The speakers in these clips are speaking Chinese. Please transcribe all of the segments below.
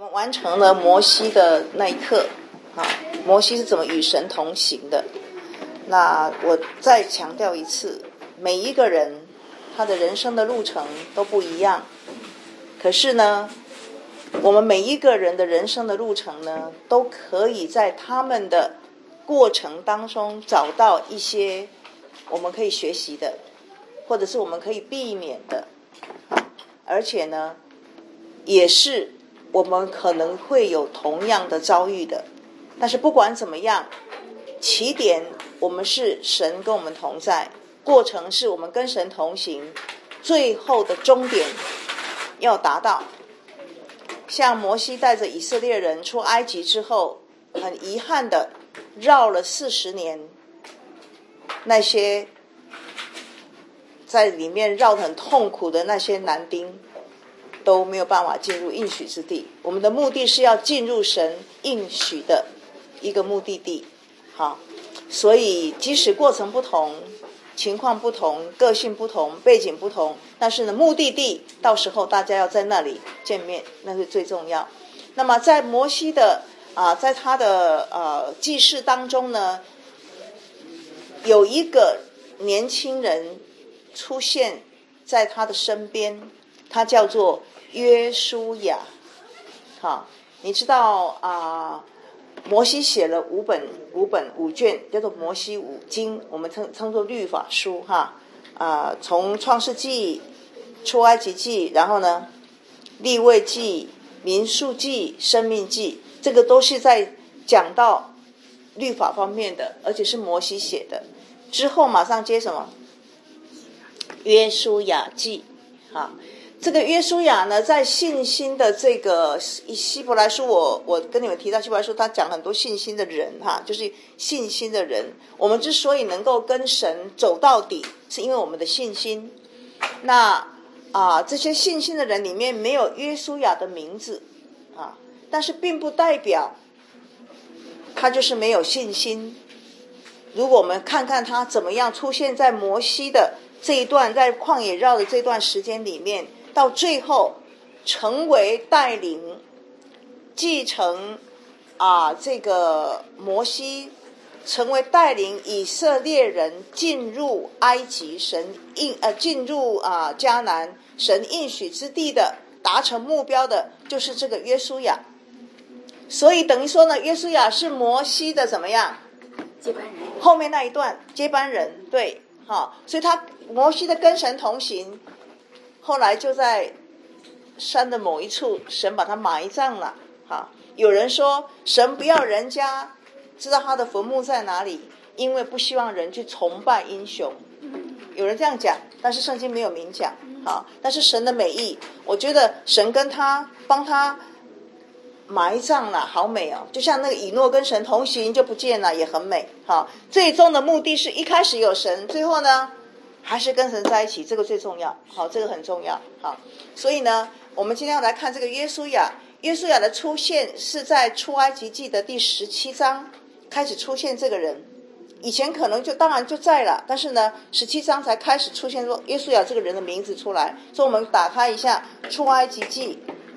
们完成了摩西的那一刻啊，摩西是怎么与神同行的。那我再强调一次，每一个人他的人生的路程都不一样，可是呢，我们每一个人的人生的路程呢，都可以在他们的过程当中找到一些我们可以学习的，或者是我们可以避免的，而且呢，也是我们可能会有同样的遭遇的。但是不管怎么样，起点我们是神跟我们同在，过程是我们跟神同行，最后的终点要达到。像摩西带着以色列人出埃及之后，很遗憾的绕了40年，那些在里面绕得很痛苦的那些男丁都没有办法进入应许之地。我们的目的是要进入神应许的一个目的地。好，所以即使过程不同，情况不同，个性不同，背景不同，但是呢，目的地到时候大家要在那里见面，那是最重要。那么在摩西的在他的记事当中呢，有一个年轻人出现在他的身边，他叫做约书亚。好，你知道摩西写了五卷，叫做摩西五经，我们称作律法书哈。从创世纪、出埃及记，然后呢，利未记、民数记、申命记，这个都是在讲到律法方面的，而且是摩西写的。之后马上接什么？约书亚记哈。这个约书亚呢，在信心的这个希伯来书，我跟你们提到希伯来书，他讲很多信心的人哈，就是信心的人。我们之所以能够跟神走到底，是因为我们的信心。那这些信心的人里面没有约书亚的名字但是并不代表他就是没有信心。如果我们看看他怎么样出现在摩西的这一段，在旷野绕的这段时间里面，到最后成为带领继承这个摩西，成为带领以色列人进入埃及进入迦南神应许之地的，达成目标的，就是这个约书亚。所以等于说呢，约书亚是摩西的怎么样？ 接班人。 后面那一段接班人，对，所以他摩西的跟神同行，后来就在山的某一处，神把他埋葬了。有人说神不要人家知道他的坟墓在哪里，因为不希望人去崇拜英雄。有人这样讲，但是圣经没有明讲。但是神的美意，我觉得神跟他帮他埋葬了，好美哦！就像那个以诺跟神同行就不见了，也很美。最终的目的是一开始有神，最后呢还是跟神在一起，这个最重要。这个很重要。所以呢，我们今天要来看这个约书亚。约书亚的出现是在出埃及记的第17章开始出现这个人，以前可能当然就在了，但是呢17章才开始出现说约书亚这个人的名字出来。所以我们打开一下出埃及记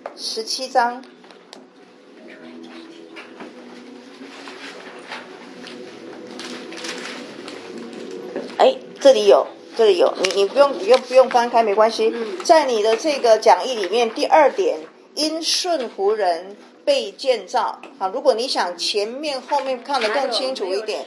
17章。这里有，你不用翻开没关系。在你的这个讲义里面，第2点，因顺服人被建造。如果你想前面后面看得更清楚一点。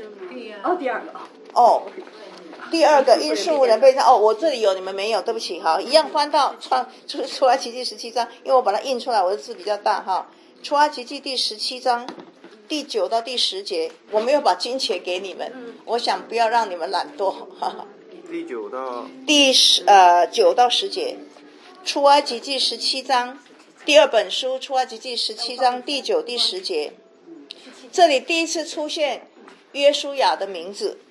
第二个因顺服人被建造。我这里有，你们没有，对不起。一样翻到出埃及记17章，因为我把它印出来，我的字比较大。出埃及记第17章第9到第10节，我没有把经节给你们，我想不要让你们懒惰。 第9 到10节，出埃及记17章，第2本书出埃及记17章第9、第10节，这里第一次出现约书亚的名字。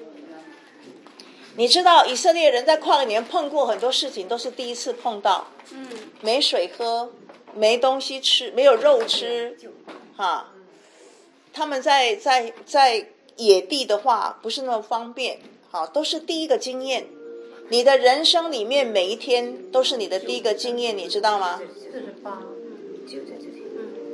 你知道以色列人在旷野里面碰过很多事情，都是第一次碰到。没水喝，没东西吃，没有肉吃他们在野地的话不是那么方便，都是第一个经验。你的人生里面每一天都是你的第一个经验，你知道吗？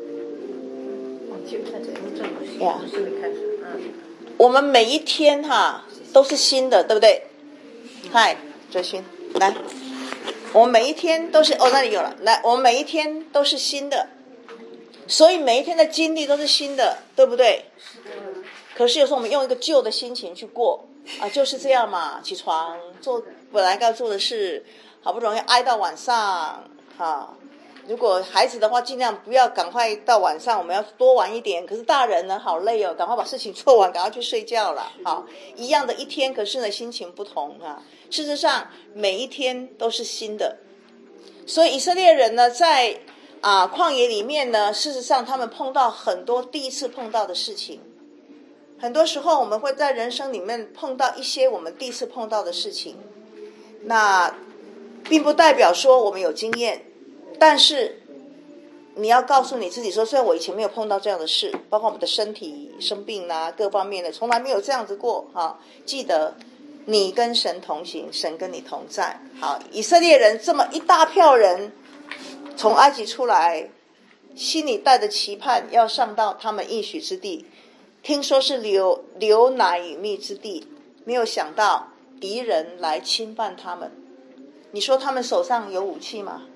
呀，我们每一天都是新的，对不对？嗨，哲勋，来，我们每一天都是那里有了，来，我们每一天都是新的，所以每一天的经历都是新的，对不对？可是有时候我们用一个旧的心情去过就是这样嘛，起床做本来该做的事，好不容易挨到晚上如果孩子的话尽量不要赶快到晚上，我们要多玩一点，可是大人呢好累赶快把事情做完，赶快去睡觉了一样的一天，可是呢心情不同事实上每一天都是新的。所以以色列人呢在旷野里面呢，事实上他们碰到很多第一次碰到的事情。很多时候我们会在人生里面碰到一些我们第一次碰到的事情，那并不代表说我们有经验，但是你要告诉你自己说，虽然我以前没有碰到这样的事，包括我们的身体生病各方面的从来没有这样子过记得你跟神同行，神跟你同在。以色列人这么一大票人从埃及出来，心里带着期盼要上到他们应许之地，听说是流奶与蜜之地，没有想到敌人来侵犯他们。你说他们手上有武器吗？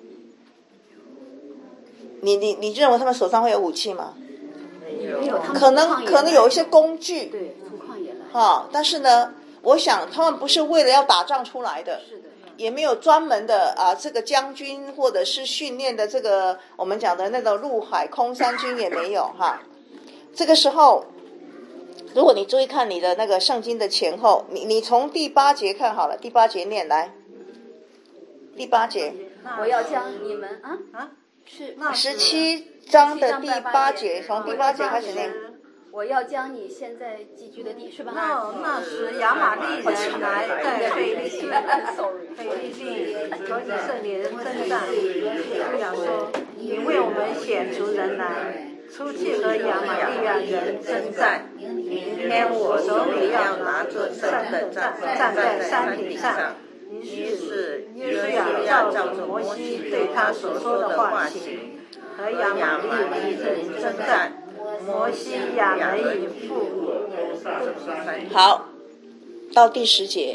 你认为他们手上会有武器吗？ 没有， 可能有一些工具， 对，从旷野来但是呢我想他们不是为了要打仗出来的， 是的， 也没有专门的这个将军或者是训练的这个我们讲的那种陆海空三军也没有这个时候如果你注意看你的那个圣经的前后，你从第8节看好了，第8节念来，第8节， 我要将你们是 17章的第8节，从第8节开始念。 我要将你现在寄居的地，是吧？ 那时亚玛利人来在腓利地和以色列人征战。这样说，你为我们选出人来，出去和亚玛利亚人征战。明天我手里要拿着圣的杖，站在山顶上。于是约书亚照着摩西对他所说的话行，和亚玛利人征战。摩西亚门以父。 好，到第10节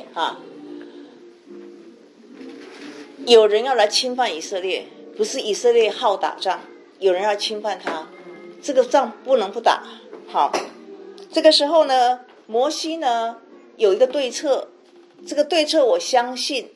有人要来侵犯以色列，不是以色列好打仗，有人要侵犯他，这个仗不能不打。好，这个时候呢，摩西呢有一个对策，这个对策我相信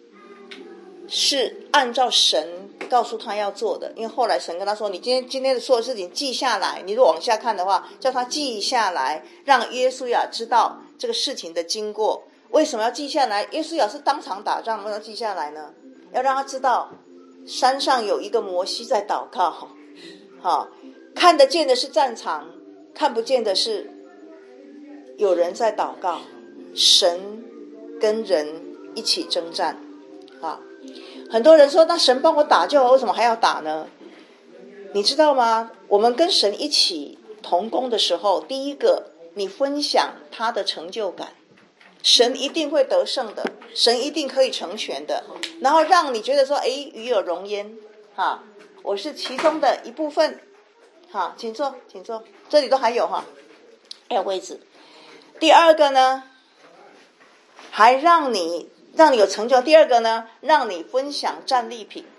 是按照神告诉他要做的，因为后来神跟他说，你今天的所有事情记下来，你如果往下看的话，叫他记下来，让约书亚知道这个事情的经过。为什么要记下来？约书亚是当场打仗，为什么要记下来呢？要让他知道山上有一个摩西在祷告看得见的是战场，看不见的是有人在祷告，神跟人一起征战很多人说，那神帮我打就好，为什么还要打呢？你知道吗？我们跟神一起同工的时候，第一个你分享他的成就感，神一定会得胜的，神一定可以成全的，然后让你觉得说与有荣焉我是其中的一部分请坐，这里都还有还有位置。第二个呢，还让你有成就。第二个呢，让你分享战利品。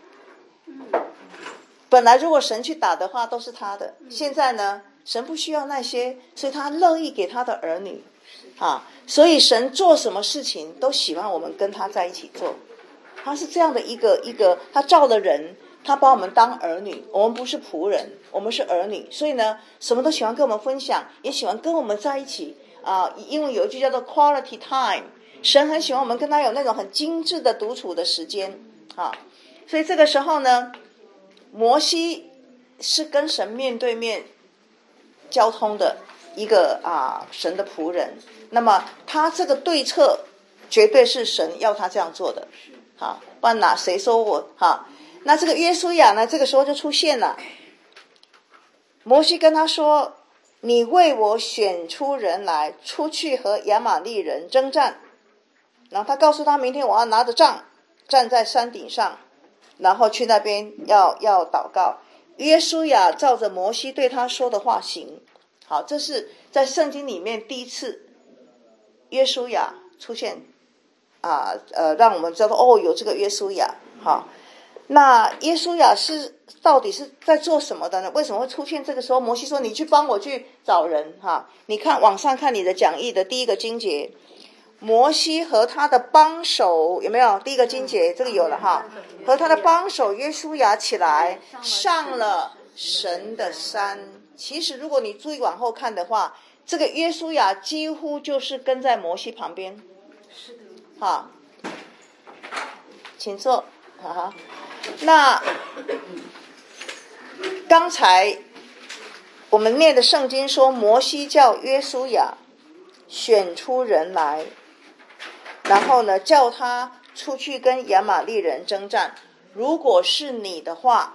本来如果神去打的话都是他的，现在呢神不需要那些，所以他乐意给他的儿女所以神做什么事情都喜欢我们跟他在一起做。他是这样的一个他造的人，他把我们当儿女，我们不是仆人，我们是儿女，所以呢什么都喜欢跟我们分享，也喜欢跟我们在一起因为有一句叫做 quality time， 神很喜欢我们跟他有那种很精致的独处的时间所以这个时候呢，摩西是跟神面对面交通的一个神的仆人，那么他这个对策绝对是神要他这样做的不然谁说我那这个约书亚呢，这个时候就出现了。摩西跟他说，你为我选出人来，出去和亚玛利人征战。然后他告诉他，明天我要拿着杖站在山顶上，然后去那边要祷告。 约书亚照着摩西对他说的话行。好，这是在圣经里面第一次约书亚出现让我们知道有这个约书亚。好，那约书亚到底是在做什么的呢？为什么会出现这个时候？摩西说你去帮我去找人你看网上看你的讲义的第一个经节，摩西和他的帮手，有没有第一个经节？这个有了和他的帮手约书亚起来上了神的山。其实如果你注意往后看的话，这个约书亚几乎就是跟在摩西旁边。 是的。 请坐。那刚才我们念的圣经说，摩西叫约书亚选出人来，然后呢叫他出去跟亚玛力人征战。如果是你的话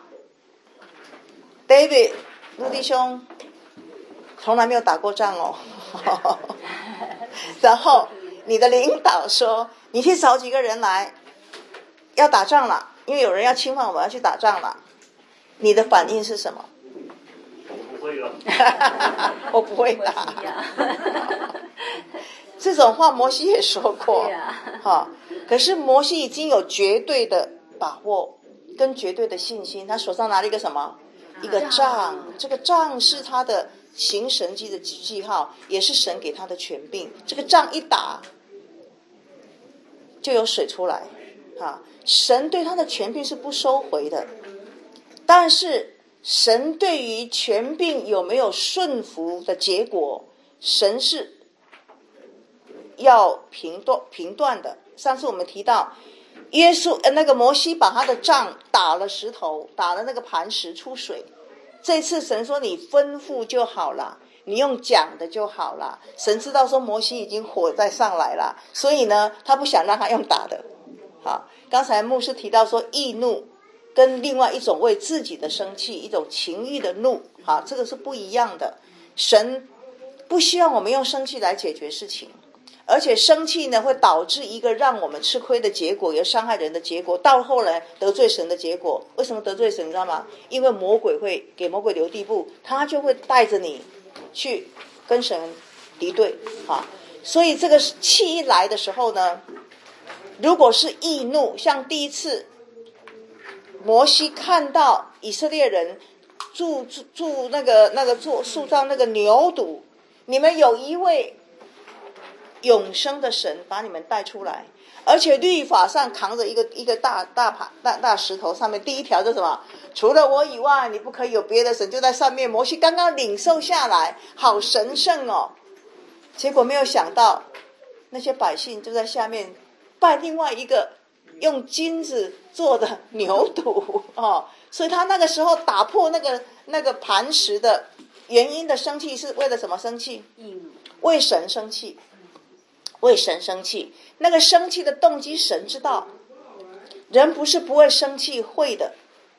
David 陆弟兄从来没有打过仗然后你的领导说你去找几个人来，要打仗了，因为有人要侵犯我们，要去打仗了，你的反应是什么？ 我不会了我不会打这种话摩西也说过可是摩西已经有绝对的把握跟绝对的信心，他手上拿了一个什么？一个杖。这个杖是他的行神迹的记号，也是神给他的权柄。这个杖一打就有水出来神对他的权柄是不收回的，但是神对于权柄有没有顺服的结果，神是要评断的。上次我们提到那个摩西把他的杖打了石头，打了那个磐石出水。这次神说你吩咐就好了，你用讲的就好了。神知道说摩西已经火在上来了，所以呢他不想让他用打的。好，刚才牧师提到说易怒跟另外一种为自己的生气，一种情欲的怒，这个是不一样的。神不希望我们用生气来解决事情，而且生气呢会导致一个让我们吃亏的结果，也伤害人的结果，到后来得罪神的结果。为什么得罪神你知道吗？因为魔鬼会给魔鬼留地步，他就会带着你去跟神敌对。所以这个气一来的时候呢，如果是易怒，像第一次摩西看到以色列人铸塑造那个牛犊，你们有一位永生的神把你们带出来，而且律法上扛着一个大石头，上面第一条是什么？除了我以外你不可以有别的神，就在上面。摩西刚刚领受下来，好神圣结果没有想到那些百姓就在下面拜另外一个用金子做的牛犊所以他那个时候打破那个磐石的原因的生气是为了什么生气？为神生气。为神生气，那个生气的动机神知道，人不是不会生气，会的。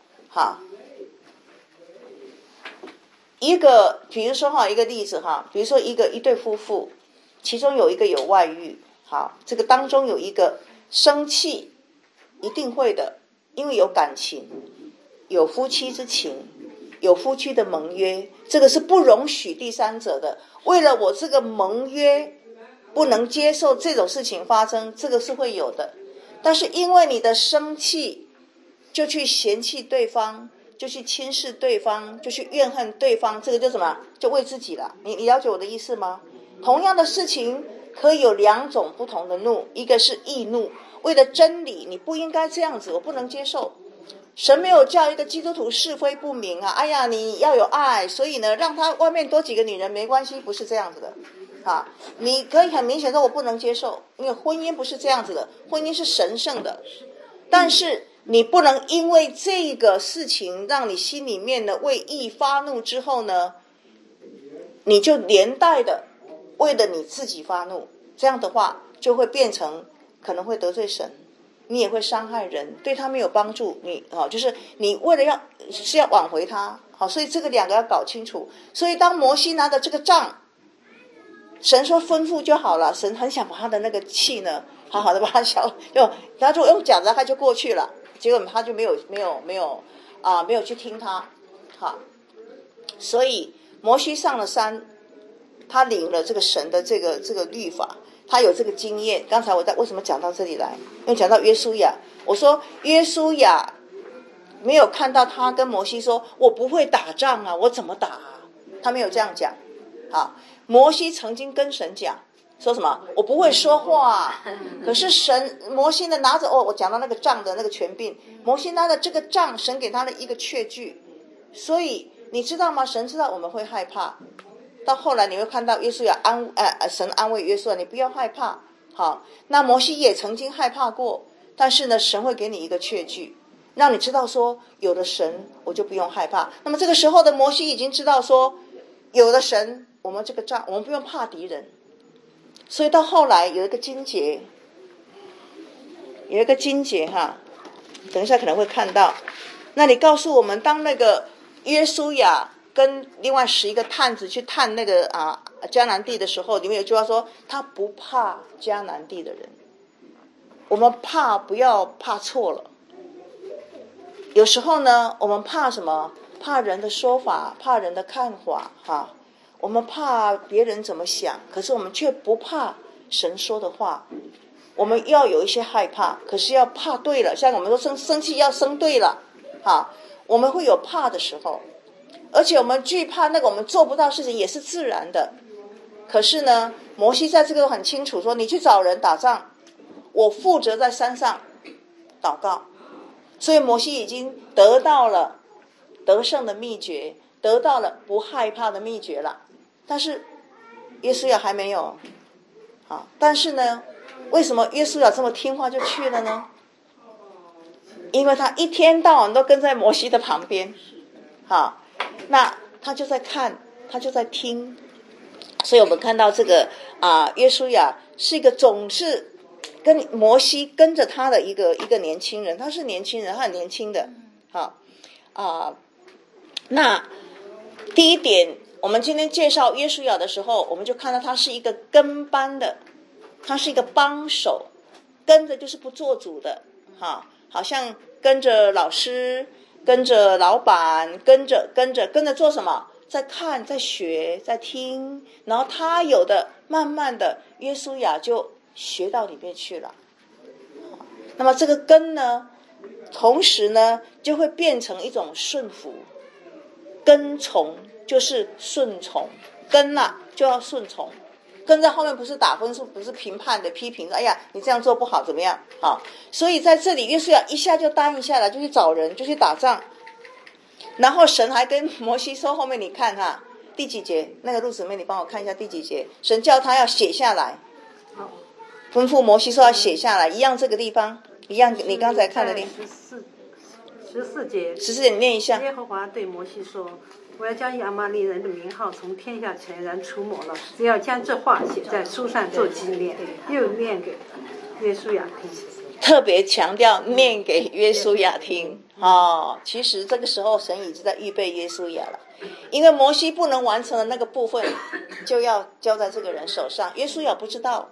比如说一个例子比如说一对夫妇，其中有一个有外遇，这个当中有一个生气，一定会的，因为有感情，有夫妻之情，有夫妻的盟约，这个是不容许第三者的。为了我这个盟约不能接受这种事情发生，这个是会有的。但是因为你的生气就去嫌弃对方，就去轻视对方，就去怨恨对方，这个就什么？就为自己了。你了解我的意思吗？同样的事情可以有两种不同的怒，一个是易怒，为了真理你不应该这样子，我不能接受。神没有叫一个基督徒是非不明哎呀你要有爱，所以呢让他外面多几个女人没关系，不是这样子的你可以很明显说我不能接受，因为婚姻不是这样子的，婚姻是神圣的。但是你不能因为这个事情让你心里面的为义发怒之后呢，你就连带的为了你自己发怒，这样的话就会变成可能会得罪神，你也会伤害人，对他没有帮助。就是你为了要挽回他所以这个两个要搞清楚。所以当摩西拿着这个杖，神说吩咐就好了，神很想把他的那个气呢好好的把他他就用脚他就过去了，结果他就没有去听他。 好，所以摩西上了山，他领了这个神的这个律法，他有这个经验。刚才我为什么讲到这里来？因为讲到约书亚，我说约书亚没有看到他跟摩西说我不会打仗啊，我怎么打啊？他没有这样讲。好，摩西曾经跟神讲说什么？我不会说话，可是摩西呢拿着我讲到那个杖的那个权柄，摩西拿着这个杖，神给他的一个确据。所以你知道吗？神知道我们会害怕。到后来你会看到约书亚神安慰约书亚，你不要害怕。好，那摩西也曾经害怕过，但是呢，神会给你一个确据，让你知道说有了神我就不用害怕。那么这个时候的摩西已经知道说有了神，我们这个仗我们不用怕敌人。所以到后来有一个经节哈，等一下可能会看到。那你告诉我们，当那个约书亚跟另外11个探子去探那个迦南地的时候，里面有句话说他不怕迦南地的人。我们不要怕错了。有时候呢，我们怕什么？怕人的说法，怕人的看法哈。我们怕别人怎么想，可是我们却不怕神说的话。我们要有一些害怕，可是要怕对了。像我们说生气要生对了，我们会有怕的时候，而且我们惧怕那个我们做不到事情也是自然的。可是呢，摩西在这个都很清楚说，你去找人打仗，我负责在山上祷告。所以摩西已经得到了得胜的秘诀，得到了不害怕的秘诀了。但是约书亚还没有。但是呢，为什么约书亚这么听话就去了呢？因为他一天到晚都跟在摩西的旁边。那他就在看，他就在听。所以我们看到这个约书亚是一个总是跟摩西跟着他的一个年轻人。他是年轻人，他很年轻的。那第一点，我们今天介绍约书亚的时候，我们就看到他是一个跟班的，他是一个帮手，跟着就是不做主的。好像跟着老师，跟着老板，跟着做什么？在看，在学，在听。然后他有的慢慢的约书亚就学到里面去了。那么这个跟呢，同时呢就会变成一种顺服。跟从就是顺从，跟就要顺从。跟在后面不是打分数，不是评判的批评，哎呀你这样做不好怎么样。所以在这里约书亚一下就答应下来，就去找人，就去打仗。然后神还跟摩西说，后面你看第几节，那个陆姊妹你帮我看一下第几节。神叫他要写下来，吩咐摩西说要写下来，一样这个地方一样，你刚才看的地方 14节你念一下。 耶和华对摩西说，我要将亚玛力人的名号从天下全然除没了，只要将这话写在书上做纪念，又念给约书亚听。 特别强调念给约书亚听。其实这个时候神已经在预备约书亚了，因为摩西不能完成的那个部分就要交在这个人手上。约书亚不知道。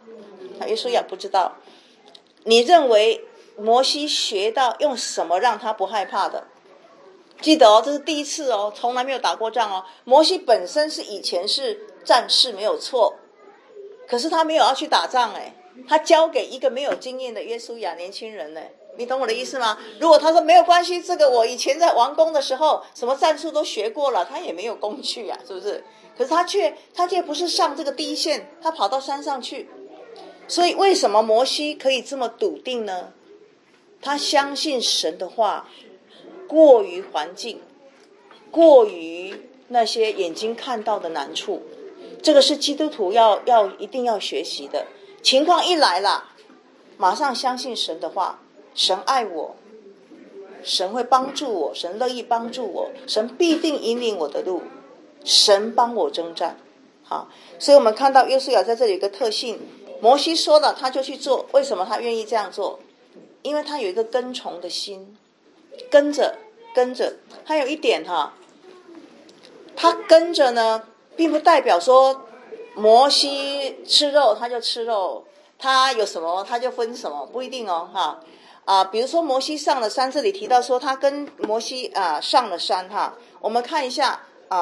你认为摩西学到用什么让他不害怕的？记得这是第一次从来没有打过仗摩西本身是以前是战士没有错，可是他没有要去打仗他交给一个没有经验的约书亚年轻人你懂我的意思吗？如果他说没有关系，这个我以前在王宫的时候什么战术都学过了，他也没有工具是不是？可是他却不是上这个第一线，他跑到山上去。所以为什么摩西可以这么笃定呢？他相信神的话过于环境，过于那些眼睛看到的难处。这个是基督徒一定要学习的。情况一来了，马上相信神的话，神爱我，神会帮助我，神乐意帮助我，神必定引领我的路，神帮我征战。所以我们看到约书亚在这里有一个特性，摩西说了他就去做。为什么他愿意这样做？因为他有一个跟从的心，跟着。还有一点他跟着呢并不代表说摩西吃肉他就吃肉，他有什么他就分什么，不一定比如说摩西上了山，这里提到说他跟摩西上了山我们看一下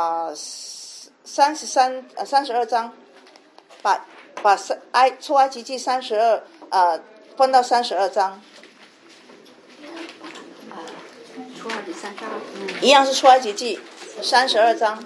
32章，把出埃及记32翻到32章。 出埃及32， 一样是出埃及记32章。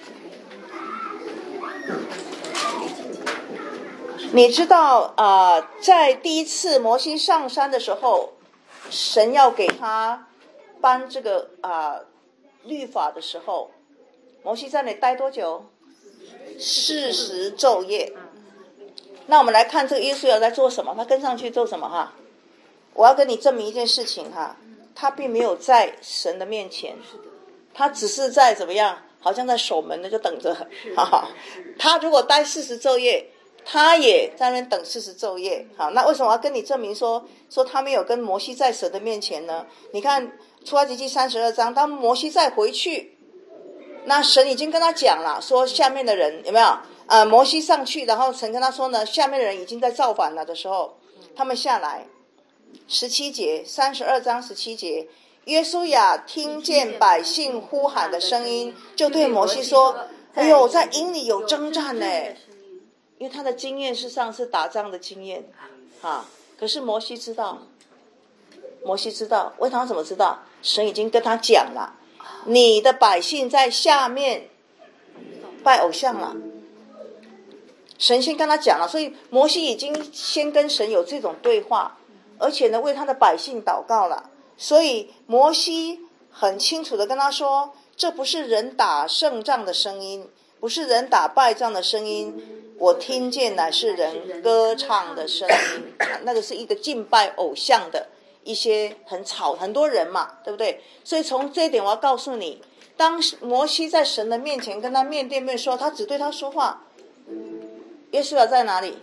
你知道在第一次摩西上山的时候，神要给他颁这个律法的时候，摩西在那里待多久？40昼夜。那我们来看这个耶稣要在做什么，他跟上去做什么哈？我要跟你证明一件事情哈，他并没有在神的面前，他只是在怎么样，好像在守门的就等着。他如果待40昼夜，他也在那边等40昼夜。好，那为什么我要跟你证明说他没有跟摩西在神的面前呢？你看出埃及记32章，当摩西再回去，那神已经跟他讲了，说下面的人有没有摩西上去，然后神跟他说呢，下面的人已经在造反了的时候，他们下来。17节，32章17节，约书亚听见百姓呼喊的声音，就对摩西说：哎呦，在营里有征战呢。因为他的经验事实上是打仗的经验可是摩西知道，为他怎么知道？神已经跟他讲了，你的百姓在下面拜偶像了，神先跟他讲了，所以摩西已经先跟神有这种对话，而且呢为他的百姓祷告了。所以摩西很清楚的跟他说，这不是人打胜仗的声音，不是人打败仗的声音，我听见乃是人歌唱的声音。那个是一个敬拜偶像的一些很多人嘛，对不对？所以从这一点我要告诉你，当摩西在神的面前跟他面对面说，他只对他说话。耶稣在哪里？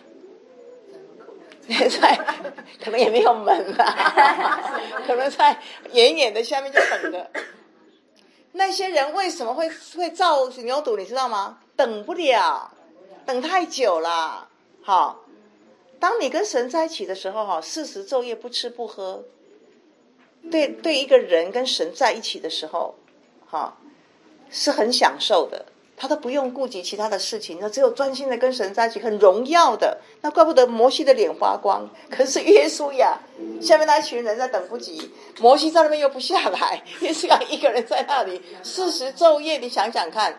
在可能也没有门可能在远远的下面就等着。那些人为什么会造牛犊，你知道吗？等不了，等太久了。好，当你跟神在一起的时候40昼夜不吃不喝，对一个人跟神在一起的时候是很享受的，他都不用顾及其他的事情，他只有专心的跟神在一起，很荣耀的。那怪不得摩西的脸发光。可是约书亚下面那一群人在等不及，摩西在那边又不下来，约书亚一个人在那里40昼夜，你想想看，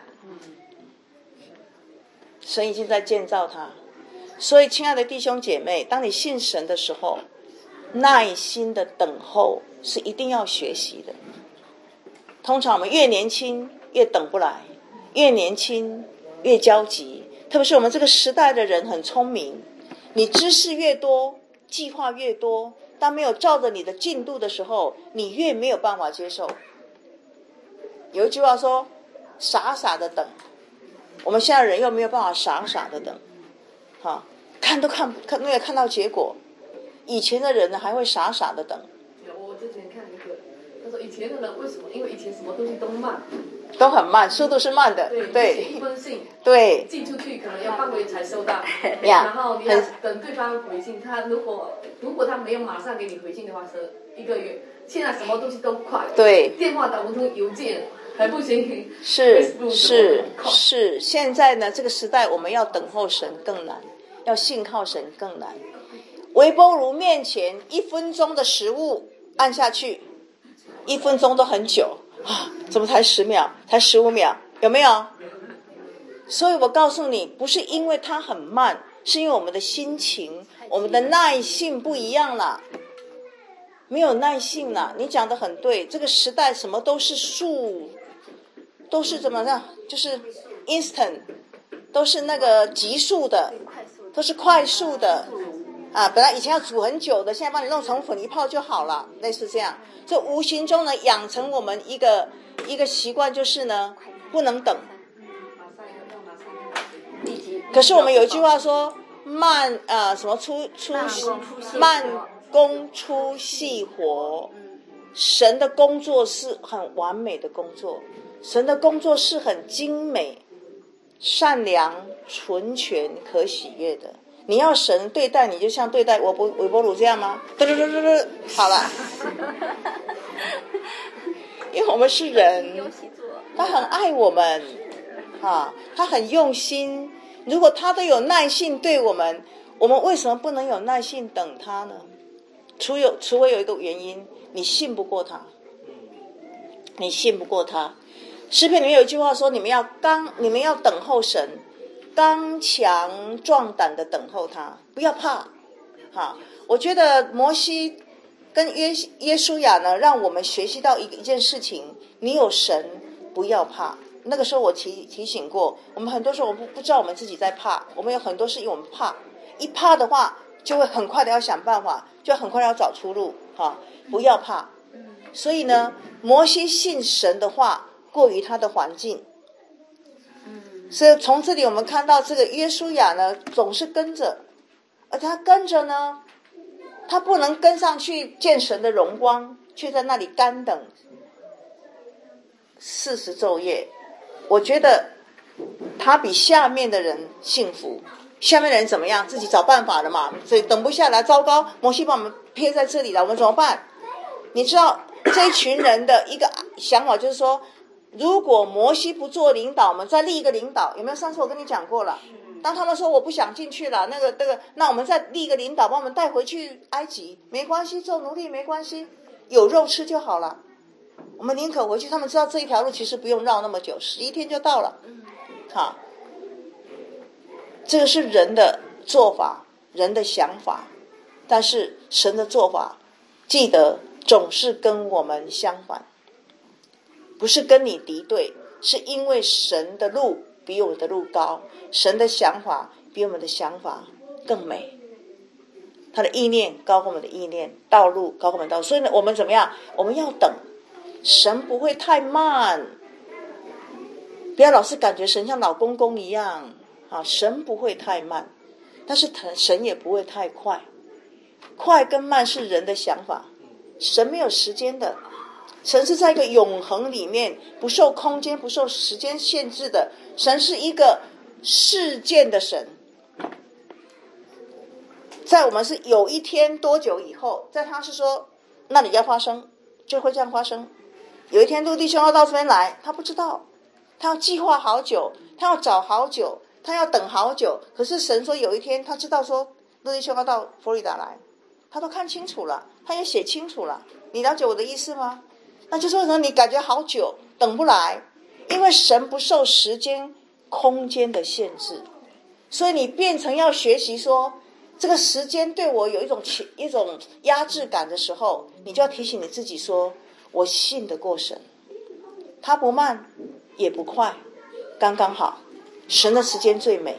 神已经在建造他。所以亲爱的弟兄姐妹，当你信神的时候，耐心的等候是一定要学习的。通常我们越年轻越等不来，越年轻越焦急，特别是我们这个时代的人很聪明，你知识越多，计划越多，当没有照着你的进度的时候，你越没有办法接受。有一句话说，傻傻的等。我们现在人又没有办法傻傻的等，看都没有看到结果。以前的人呢，还会傻傻的等。 我之前看一个，他说以前的人为什么？因为以前什么东西都慢， 都很慢，速度是慢的，对， 一封信， 对， 寄出去可能要半个月才收到，然后你要等对方回信，他如果他没有马上给你回信的话，是1个月。现在什么东西都快， 对， 电话打不通，邮件还不行， 是。现在呢，这个时代我们要等候神更难，要信靠神更难。微波炉面前1分钟的食物按下去，1分钟都很久怎么才10秒，才15秒，有没有？所以我告诉你，不是因为它很慢，是因为我们的心情，我们的耐性不一样了，没有耐性了。你讲得很对，这个时代什么都是都是怎么样，就是 instant， 都是那个急速的，都是快速的本来以前要煮很久的，现在帮你弄成粉一泡就好了，类似这样。这无形中呢，养成我们一个习惯，就是呢，不能等。可是我们有一句话说，慢工出细活。神的工作是很完美的工作，神的工作是很精美、善良、纯全、可喜悦的。你要神对待你，就像对待微波炉这样吗？好了。因为我们是人， 他很爱我们他很用心。如果他都有耐性对我们为什么不能有耐性等他呢？除非有一个原因，你信不过他。你信不过他。诗篇里面有一句话说，你们要等候神，刚强壮胆的等候他，不要怕。我觉得摩西跟耶稣亚呢，让我们学习到一件事情，你有神不要怕。那个时候我提醒过，我们很多时候我们不知道我们自己在怕，我们有很多事情我们怕，一怕的话就会很快的要想办法，就很快的要找出路不要怕。所以呢，摩西信神的话过于他的环境。所以从这里我们看到这个约书亚呢，总是跟着，而他跟着呢，他不能跟上去见神的荣光，却在那里干等40昼夜。我觉得他比下面的人幸福。下面的人怎么样？自己找办法了嘛，所以等不下来，糟糕，摩西把我们撇在这里了，我们怎么办？你知道这一群人的一个想法就是说，如果摩西不做领导，我们再立一个领导，有没有？上次我跟你讲过了，当他们说我不想进去了，那我们再立一个领导把我们带回去埃及，没关系，做奴隶没关系，有肉吃就好了，我们宁可回去。他们知道这一条路其实不用绕那么久，11天就到了。这个是人的做法，人的想法，但是神的做法记得总是跟我们相反，不是跟你敌对，是因为神的路比我们的路高，神的想法比我们的想法更美，他的意念高过我们的意念，道路高过我们的道路。所以呢，我们怎么样？我们要等，神不会太慢，不要老是感觉神像老公公一样神不会太慢，但是神也不会太快。快跟慢是人的想法，神没有时间的，神是在一个永恒里面，不受空间不受时间限制的。神是一个事件的神，在我们是有一天多久以后，在他是说那里要发生，就会这样发生。有一天陆弟兄要到这边来，他不知道，他要计划好久，他要找好久，他要等好久。可是神说有一天他知道说陆弟兄要到佛罗里达来，他都看清楚了，他也写清楚了。你了解我的意思吗？那就是为什么你感觉好久等不来，因为神不受时间空间的限制。所以你变成要学习说，这个时间对我有一种压制感的时候，你就要提醒你自己说，我信得过神，他不慢也不快，刚刚好，神的时间最美。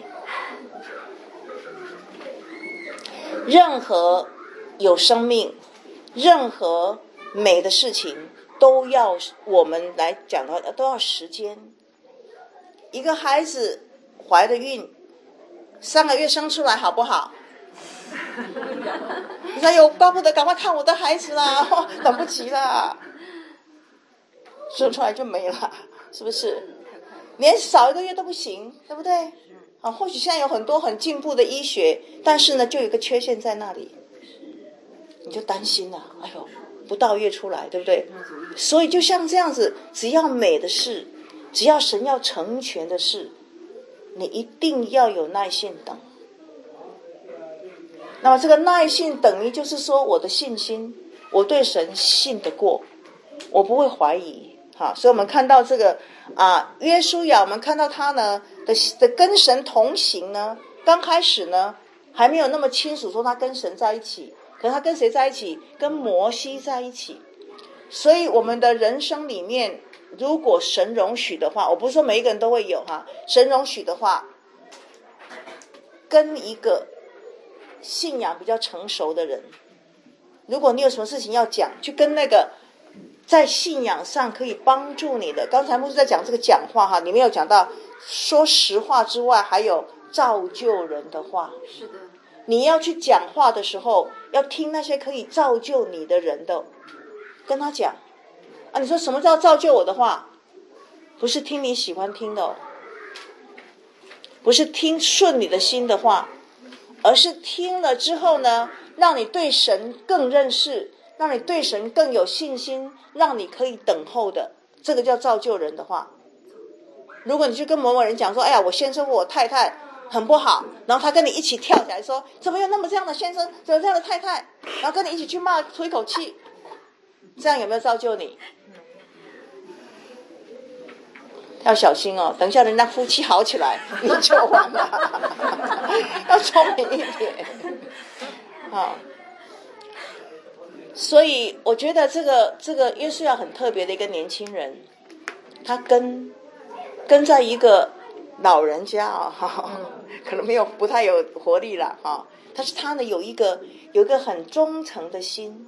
任何有生命，任何美的事情都要我们来讲的话，都要时间。一个孩子怀的孕3个月生出来好不好？你说有巴不得赶快看我的孩子啦，等不及了，生出来就没了，是不是？连少1个月都不行，对不对？或许现在有很多很进步的医学，但是呢，就有一个缺陷在那里，你就担心了，哎呦，不到月出来，对不对？所以就像这样子，只要美的事，只要神要成全的事，你一定要有耐心等。那么这个耐性等于就是说，我的信心，我对神信得过，我不会怀疑。所以我们看到这个约书亚，我们看到他呢的跟神同行呢，刚开始呢还没有那么清楚说他跟神在一起，可是他跟谁在一起？跟摩西在一起。所以我们的人生里面，如果神容许的话，我不是说每一个人都会有神容许的话，跟一个信仰比较成熟的人，如果你有什么事情要讲，去跟那个在信仰上可以帮助你的。刚才牧师在讲这个讲话里面有讲到说实话之外，还有造就人的话。 是的， 你要去讲话的时候，要听那些可以造就你的人的，跟他讲你说什么叫造就我的话？不是听你喜欢听的不是听顺你的心的话，而是听了之后呢，让你对神更认识，让你对神更有信心，让你可以等候的，这个叫造就人的话。 如果你去跟某某人讲说，哎呀，我先生或我太太很不好，然后他跟你一起跳起来说，怎么有那么这样的先生，怎么这样的太太，然后跟你一起去骂，出一口气，这样有没有造就你？要小心哦，等一下人家夫妻好起来，你就完了。要聪明一点，好。所以我觉得这个约书亚很特别的一个年轻人，他跟在一个老人家啊，可能不太有活力了哈。但是他呢有一个很忠诚的心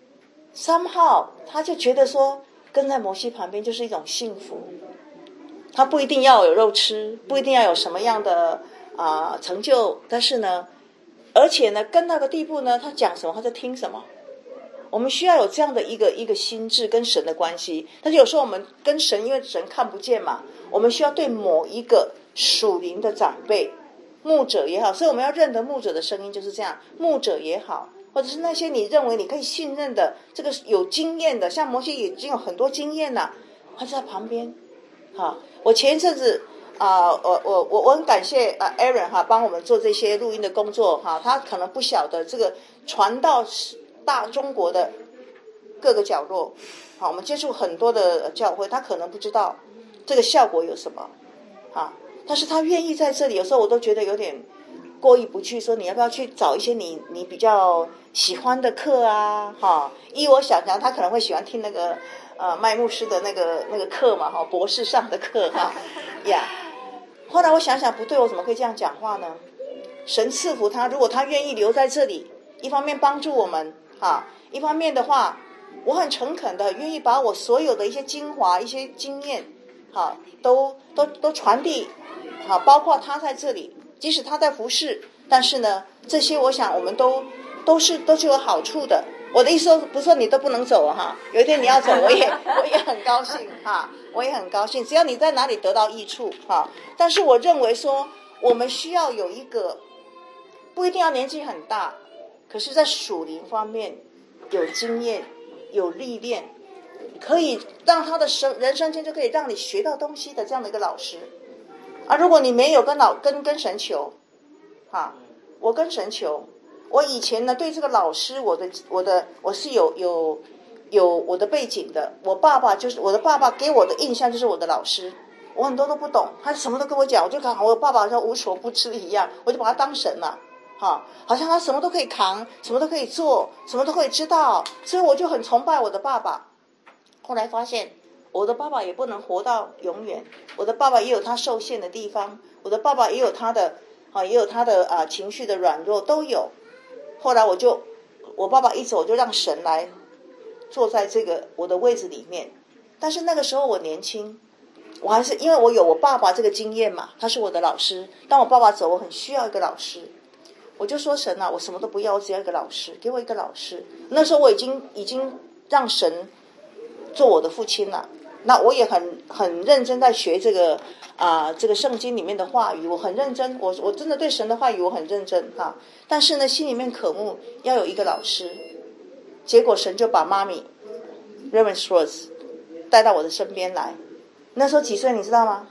，somehow他就觉得说跟在摩西旁边就是一种幸福。他不一定要有肉吃，不一定要有什么样的成就，但是呢，而且呢跟那个地步呢，他讲什么他就听什么。我们需要有这样的一个心智跟神的关系，但是有时候我们跟神，因为神看不见嘛，我们需要对某一个属灵的长辈，牧者也好，所以我们要认得牧者的声音就是这样，牧者也好，或者是那些你认为你可以信任的，这个有经验的，像摩西已经有很多经验了，他就在旁边。好，我前一阵子我很感谢Aaron 哈，帮我们做这些录音的工作哈，他可能不晓得这个传到大中国的各个角落，好，我们接触很多的教会，他可能不知道这个效果有什么，啊，但是他愿意在这里，有时候我都觉得有点过意不去，说你要不要去找一些你比较喜欢的课啊，哈，依我想象，他可能会喜欢听那个麦牧师的那个课嘛，哈，博士上的课哈，呀，后来我想想不对，我怎么可以这样讲话呢？神赐福他，如果他愿意留在这里，一方面帮助我们。一方面的话，我很诚恳的愿意把我所有的一些精华、一些经验，都传递，包括他在这里，即使他在服侍，但是呢，这些我想我们都是有好处的。我的意思不是说你都不能走哈，有一天你要走，我也很高兴哈，我也很高兴，只要你在哪里得到益处哈。但是我认为说，我们需要有一个，不一定要年纪很大。可是在属灵方面有经验有历练，可以让他的人生间就可以让你学到东西的这样的一个老师。如果你没有跟神求，我跟神求，我以前呢对这个老师我是有我的背景的，我的爸爸给我的印象就是我的老师，我很多都不懂，他什么都跟我讲，我就感觉我爸爸好像无所不知一样，我就把他当神了。好像他什么都可以扛，什么都可以做，什么都可以知道，所以我就很崇拜我的爸爸。后来发现我的爸爸也不能活到永远，我的爸爸也有他受限的地方，我的爸爸也有他的情绪的软弱都有。后来我爸爸一走，我就让神来坐在这个我的位置里面。但是那个时候我年轻，我还是因为我有我爸爸这个经验嘛，他是我的老师。当我爸爸走，我很需要一个老师。我就说神啊，我什么都不要，我只要一个老师，给我一个老师。那时候我已经让神做我的父亲了，那我也很认真在学这个圣经里面的话语，我很认真，我真的对神的话语我很认真哈。但是呢，心里面渴慕要有一个老师，结果神就把妈咪 Reverend Schwartz 带到我的身边来。那时候几岁你知道吗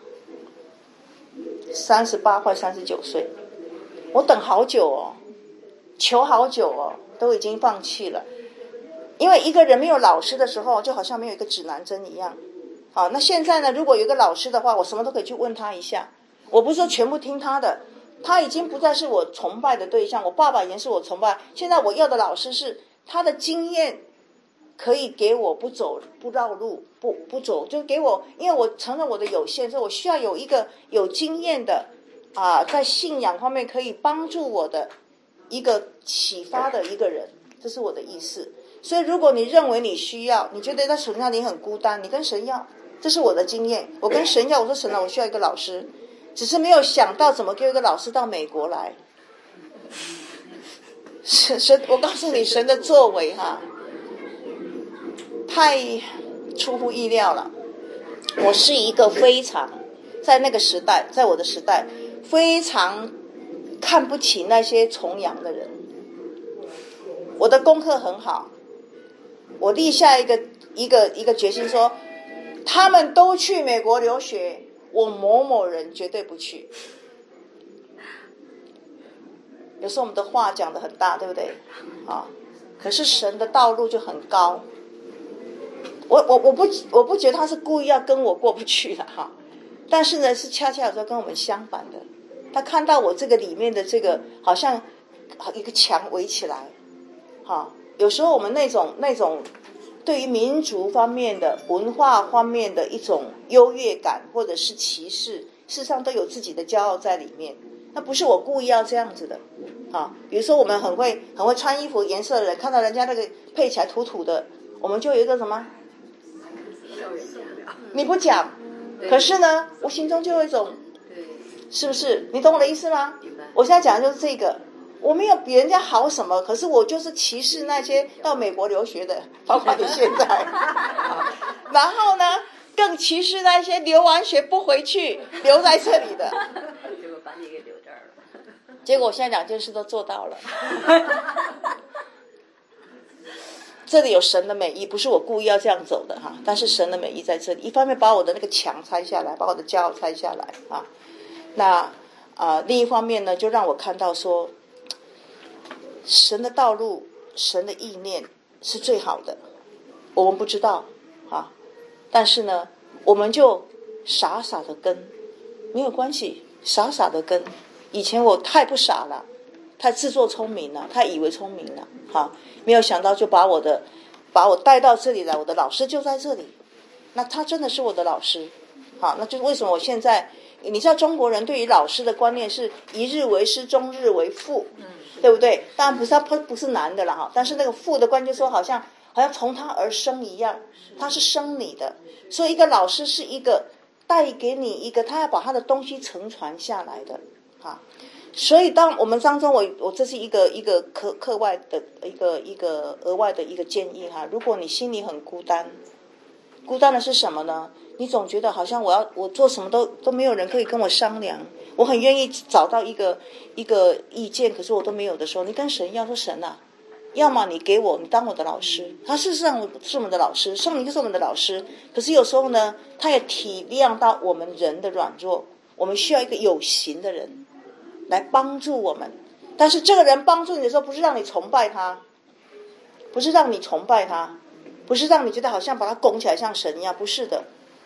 ？38快39岁。我等好久哦，求好久哦，都已经放弃了。因为一个人没有老师的时候，就好像没有一个指南针一样。好，那现在呢，如果有一个老师的话，我什么都可以去问他一下。我不是说全部听他的，他已经不再是我崇拜的对象。我爸爸以前是我崇拜，现在我要的老师是他的经验，可以给我不绕路，不走，就给我，因为我承认我的有限，所以我需要有一个有经验的。在信仰方面可以帮助我的一个启发的一个人，这是我的意思。所以如果你认为你需要，你觉得在属灵上你很孤单，你跟神要，这是我的经验。我跟神要，我说神啊，我需要一个老师，只是没有想到怎么给我一个老师到美国来。神，我告诉你，神的作为太出乎意料了。我是一个非常在那个时代，在我的时代非常看不起那些崇洋的人。我的功课很好，我立下一个决心说，他们都去美国留学， 我某某人绝对不去。有时候我们的话讲得很大，对不对？可是神的道路就很高。我不觉得他是故意要跟我过不去的哈，但是呢，是恰恰有时候跟我们相反的。他看到我这个里面的这个好像一个墙围起来，有时候我们那种对于民族方面的文化方面的一种优越感或者是歧视，事实上都有自己的骄傲在里面。那不是我故意要这样子的比如说我们很会穿衣服颜色的人，看到人家那个配起来土土的，我们就有一个什么？你不讲，可是呢，无形中就有一种，是不是？你懂我的意思吗？我现在讲的就是这个，我没有比人家好什么，可是我就是歧视那些到美国留学的，包括你现在，然后呢，更歧视那些留完学不回去留在这里的， 结果把你给留这儿了。 结果我现在两件事都做到了。这里有神的美意，不是我故意要这样走的但是神的美意在这里，一方面把我的那个墙拆下来，把我的骄傲拆下来那另一方面呢，就让我看到说，神的道路，神的意念是最好的，我们不知道但是呢，我们就傻傻的跟，没有关系，傻傻的跟。以前我太不傻了，太自作聪明了，太以为聪明了没有想到就把我带到这里来，我的老师就在这里，那他真的是我的老师那就是为什么我现在，你知道中国人对于老师的观念是一日为师，终日为父对不对？当然不是，他不是男的啦但是那个父的观念说好像从他而生一样，他是生你的，所以一个老师是一个带给你一个，他要把他的东西承传下来的所以当我们当中，我这是一个课外的一个额外的一个建议如果你心里很孤单的是什么呢？你总觉得好像我做什么都没有人可以跟我商量，我很愿意找到一个意见，可是我都没有的时候，你跟神要说，神要么你给我，你当我的老师，他事实上是我们的老师，圣灵就是我们的老师，可是有时候呢，他也体谅到我们人的软弱，我们需要一个有形的人来帮助我们。但是这个人帮助你的时候，不是让你崇拜他，不是让你崇拜他，不是让你觉得好像把他拱起来像神一样，不是的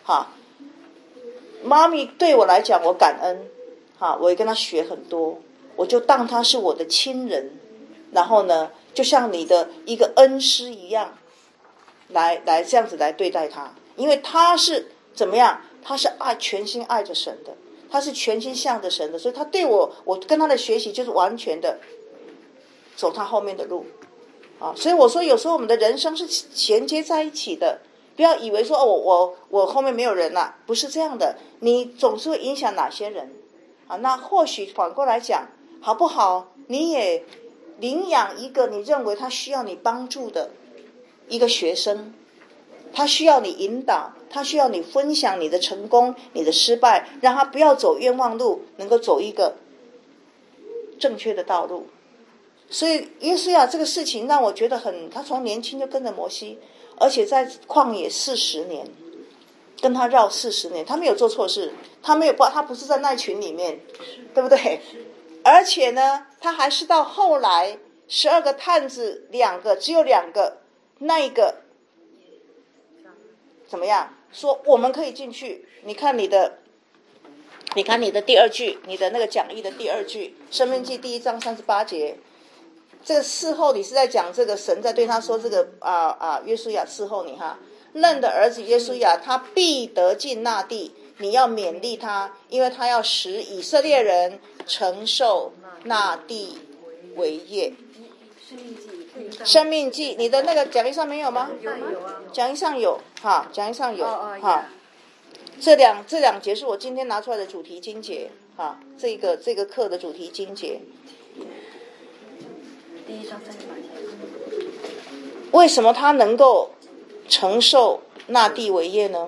妈咪对我来讲，我感恩我也跟他学很多，我就当他是我的亲人，然后呢，就像你的一个恩师一样，来这样子来对待他，因为他是怎么样？他是全心爱着神的，他是全心向着神的，所以他对我跟他的学习就是完全的走他后面的路所以我说有时候我们的人生是衔接在一起的，不要以为说我后面没有人了，不是这样的，你总是会影响哪些人那或许反过来讲，好不好？你也领养一个你认为他需要你帮助的一个学生，他需要你引导，他需要你分享你的成功，你的失败，让他不要走冤枉路，能够走一个正确的道路。所以约书亚这个事情让我觉得他从年轻就跟着摩西，而且在旷野40年，跟他绕40年，他没有做错事，他不是在那群里面，对不对？而且呢，他还是到后来12个探子只有2个，那一个怎么样说我们可以进去？你看你的第二句，你的那个讲义的第2句，申命记第1章38节，这个伺候你是在讲这个神在对他说这个约书亚伺候你嫩的儿子约书亚，他必得进那地，你要勉励他，因为他要使以色列人承受那地为业。生命记你的那个讲义上没有吗？ 有啊， 讲义上有讲义上有这两节是我今天拿出来的主题经节这个课的主题经节。 第1章38节。 为什么他能够承受那地为业呢？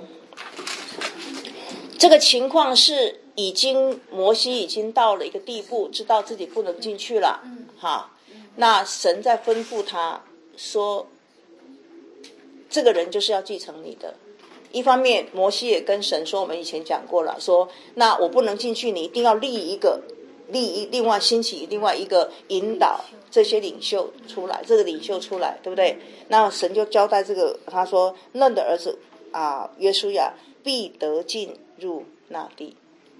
这个情况是摩西已经到了一个地步，知道自己不能进去了那神在吩咐他说，这个人就是要继承你的， 一方面摩西也跟神说，我们以前讲过了，说那我不能进去，你一定要另外兴起另外一个引导这些领袖出来，这个领袖出来，对不对？那神就交代这个，他说嫩的儿子约书亚必得进入那地。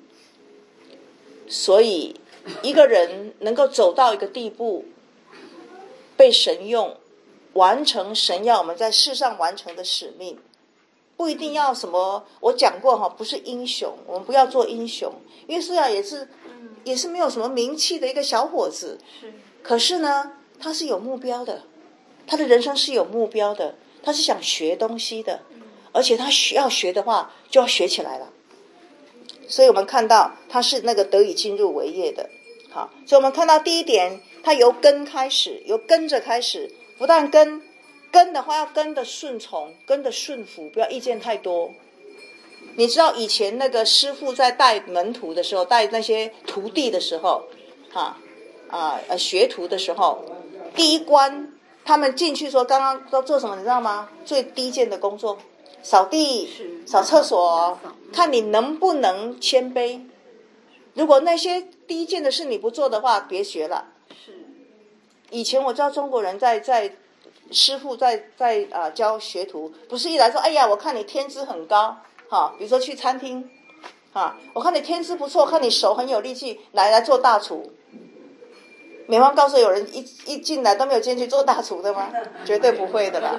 所以一个人能够走到一个地步，被神用，完成神要我们在世上完成的使命，不一定要什么，我讲过不是英雄，我们不要做英雄。约书亚也是没有什么名气的一个小伙子，可是呢他是有目标的，他的人生是有目标的，他是想学东西的，而且他需要学的话就要学起来了。所以我们看到他是那个得以进入为业的。好，所以我们看到第一点，他由跟开始，由跟着开始，不但跟的话要跟的顺从，跟的顺服，不要意见太多。你知道以前那个师傅在带门徒的时候，带那些徒弟的时候学徒的时候，第一关他们进去说刚刚都做什么你知道吗？最低贱的工作，扫地扫厕所，看你能不能谦卑。如果那些低贱的事你不做的话，别学了。以前我知道中国人在师傅在教学徒，不是一来说哎呀我看你天资很高，比如说去餐厅我看你天资不错，看你手很有力气，来做大厨。美方告诉有人一进来都没有进去做大厨的吗？绝对不会的啦。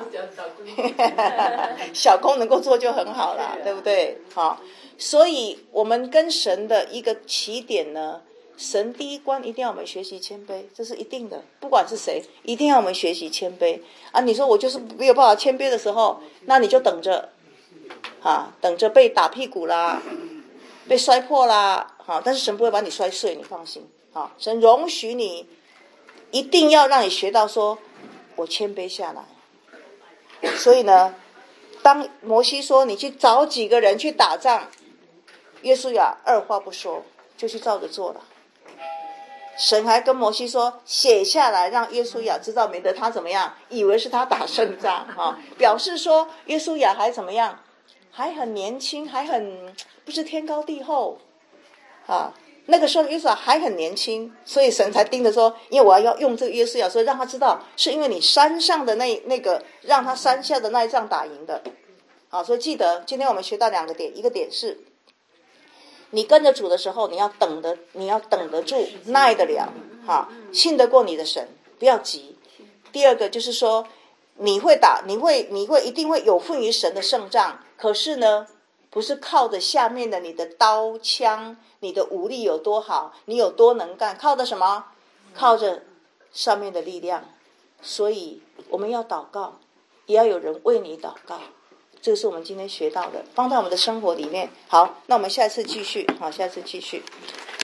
小工能够做就很好啦，对不对？所以我们跟神的一个起点呢，神第一关一定要我们学习谦卑，这是一定的，不管是谁一定要我们学习谦卑你说我就是没有办法谦卑的时候，那你就等着被打屁股啦，被摔破啦但是神不会把你摔碎，你放心神容许你，一定要让你学到说我谦卑下来。所以呢，当摩西说你去找几个人去打仗，约书亚二话不说就去照着做了。神还跟摩西说写下来，让约书亚知道，免得他怎么样以为是他打胜仗表示说约书亚还怎么样，还很年轻，还很不是天高地厚那个时候约书亚还很年轻，所以神才盯着说，因为我要用这个约书亚，所以让他知道是因为你山上的那个让他山下的那一仗打赢的。所以记得今天我们学到2个点，一个点是你跟着主的时候，你要等得住，耐得了信得过你的神，不要急。第二个就是说你会打，你会一定会有份于神的胜仗，可是呢不是靠着下面的你的刀枪，你的武力有多好，你有多能干，靠着什么？靠着上面的力量。所以我们要祷告，也要有人为你祷告，这个是我们今天学到的，放在我们的生活里面。好，那我们下次继续。